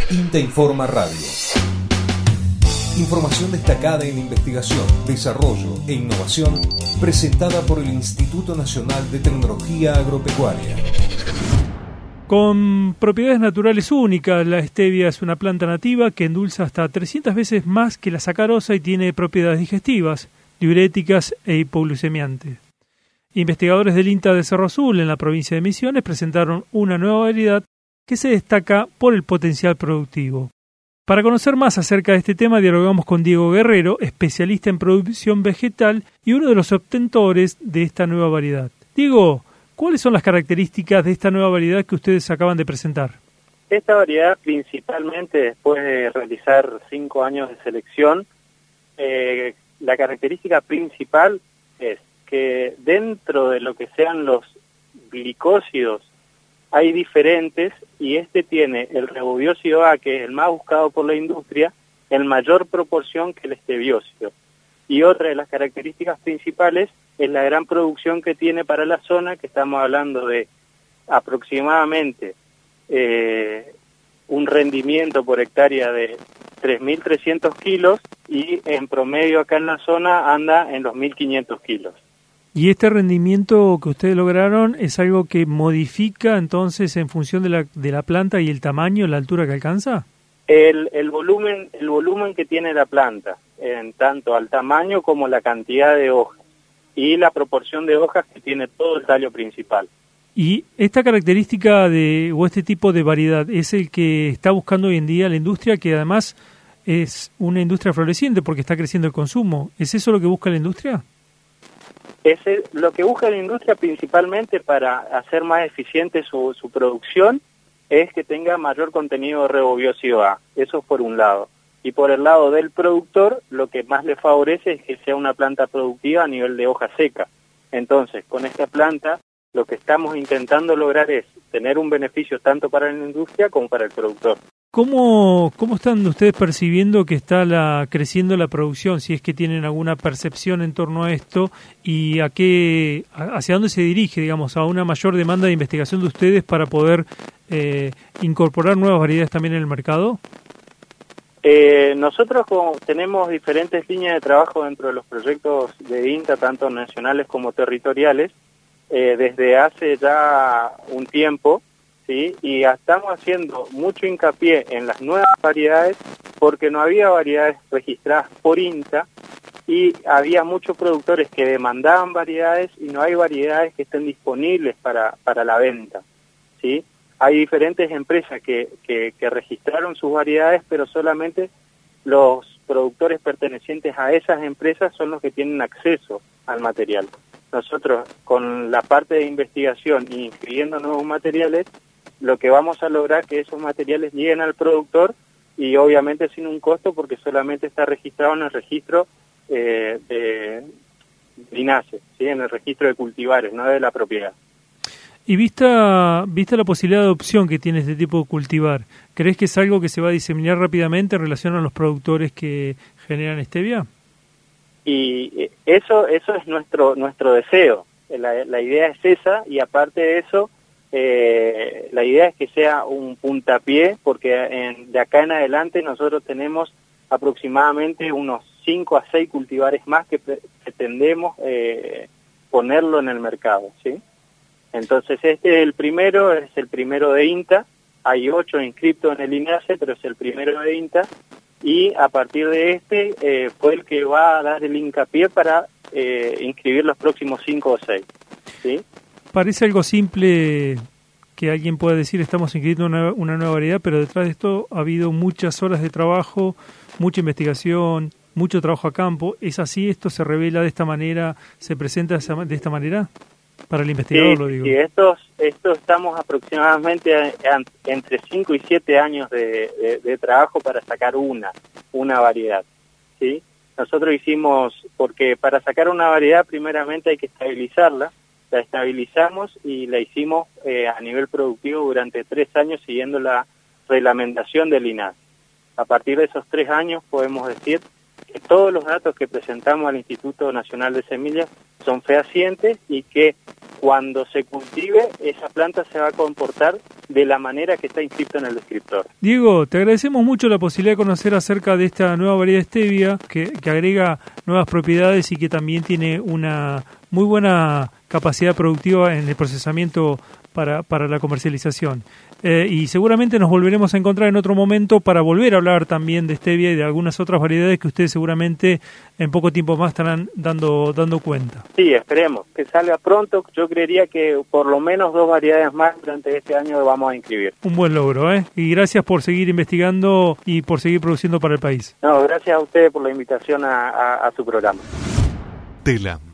INTA Informa Radio. Información destacada en investigación, desarrollo e innovación presentada por el Instituto Nacional de Tecnología Agropecuaria. Con propiedades naturales únicas, la stevia es una planta nativa que endulza hasta 300 veces más que la sacarosa y tiene propiedades digestivas, diuréticas e hipoglucemiantes. Investigadores del INTA de Cerro Azul, en la provincia de Misiones, presentaron una nueva variedad que se destaca por el potencial productivo. Para conocer más acerca de este tema, dialogamos con Diego Guerrero, especialista en producción vegetal y uno de los obtentores de esta nueva variedad. Diego, ¿cuáles son las características de esta nueva variedad que ustedes acaban de presentar? Esta variedad, principalmente después de realizar 5 años de selección, la característica principal es que dentro de lo que sean los glicósidos hay diferentes, y este tiene el rebobiósido A, que es el más buscado por la industria, en mayor proporción que el estebiósido. Y otra de las características principales es la gran producción que tiene para la zona, que estamos hablando de aproximadamente un rendimiento por hectárea de 3.300 kilos, y en promedio acá en la zona anda en los 1.500 kilos. ¿Y este rendimiento que ustedes lograron es algo que modifica entonces en función de la planta y el tamaño, la altura que alcanza? El volumen que tiene la planta, en tanto al tamaño como la cantidad de hojas y la proporción de hojas que tiene todo el tallo principal. ¿Y esta característica o este tipo de variedad es el que está buscando hoy en día la industria, que además es una industria floreciente porque está creciendo el consumo? ¿Es eso lo que busca la industria? Lo que busca la industria principalmente para hacer más eficiente su producción es que tenga mayor contenido de rebobiósido A. Eso por un lado. Y por el lado del productor, lo que más le favorece es que sea una planta productiva a nivel de hoja seca. Entonces, con esta planta, lo que estamos intentando lograr es tener un beneficio tanto para la industria como para el productor. ¿Cómo están ustedes percibiendo que está creciendo la producción? Si es que tienen alguna percepción en torno a esto, y hacia dónde se dirige, digamos, a una mayor demanda de investigación de ustedes para poder incorporar nuevas variedades también en el mercado. Nosotros tenemos diferentes líneas de trabajo dentro de los proyectos de INTA, tanto nacionales como territoriales, desde hace ya un tiempo. ¿Sí? Y estamos haciendo mucho hincapié en las nuevas variedades porque no había variedades registradas por INTA y había muchos productores que demandaban variedades y no hay variedades que estén disponibles para la venta. ¿Sí? Hay diferentes empresas que registraron sus variedades, pero solamente los productores pertenecientes a esas empresas son los que tienen acceso al material. Nosotros, con la parte de investigación y inscribiendo nuevos materiales, lo que vamos a lograr es que esos materiales lleguen al productor, y obviamente sin un costo porque solamente está registrado en el registro de INASE, ¿sí? En el registro de cultivares, no de la propiedad. Y vista la posibilidad de adopción que tiene este tipo de cultivar, ¿crees que es algo que se va a diseminar rápidamente en relación a los productores que generan stevia? Y eso es nuestro deseo. La idea es esa, y aparte de eso, la idea es que sea un puntapié, porque de acá en adelante nosotros tenemos aproximadamente unos 5 a 6 cultivares más que pretendemos ponerlo en el mercado, ¿sí? Entonces este es el primero de INTA. Hay 8 inscritos en el INASE, pero es el primero de INTA, y a partir de este fue el que va a dar el hincapié para inscribir los próximos 5 o 6, ¿sí? Parece algo simple que alguien pueda decir estamos inscribiendo una nueva variedad, pero detrás de esto ha habido muchas horas de trabajo, mucha investigación, mucho trabajo a campo. ¿Es así? ¿Esto se revela de esta manera, se presenta de esta manera? Para el investigador, sí, lo digo. Sí, esto estamos aproximadamente entre 5 y 7 años de trabajo para sacar una variedad, ¿sí? Nosotros hicimos, porque para sacar una variedad primeramente hay que estabilizarla. La estabilizamos y la hicimos a nivel productivo durante 3 años siguiendo la reglamentación del INAS. A partir de esos 3 años podemos decir que todos los datos que presentamos al Instituto Nacional de Semillas son fehacientes, y que cuando se cultive esa planta se va a comportar de la manera que está inscrito en el descriptor. Diego, te agradecemos mucho la posibilidad de conocer acerca de esta nueva variedad de stevia que agrega nuevas propiedades y que también tiene una muy buena capacidad productiva en el procesamiento para la comercialización. Y seguramente nos volveremos a encontrar en otro momento para volver a hablar también de stevia y de algunas otras variedades que ustedes seguramente en poco tiempo más estarán dando cuenta. Sí, esperemos que salga pronto. Yo creería que por lo menos 2 variedades más durante este año vamos a inscribir. Un buen logro, ¿eh? Y gracias por seguir investigando y por seguir produciendo para el país. No, gracias a ustedes por la invitación a su programa. Telam.